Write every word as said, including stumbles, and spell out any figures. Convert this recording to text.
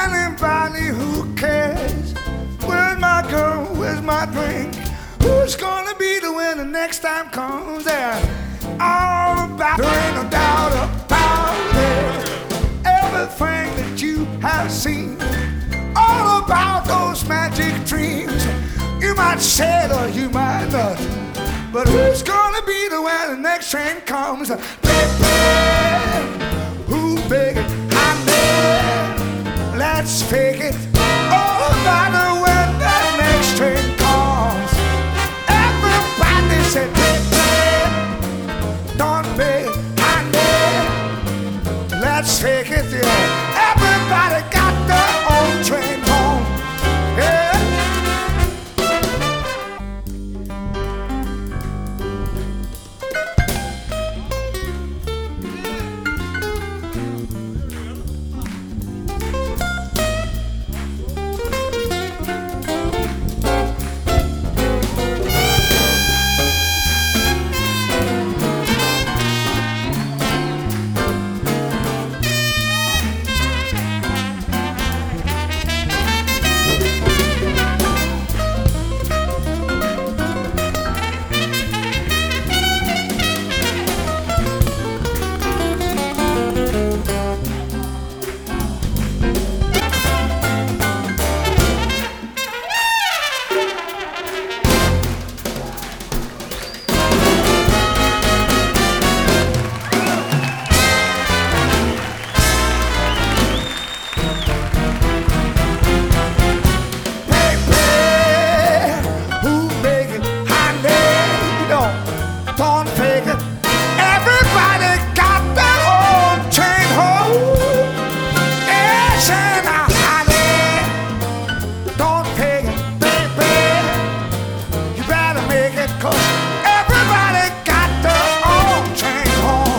Anybody who cares? Where's my girl? Where's my drink? Who's gonna be the winner next time comes? There, all about. There ain't no doubt about it. Everything that you have seen, all about those magic dreams. You might say it or you might not, but who's gonna be the winner next train comes? Baby, who big it? I know. Let's fake it.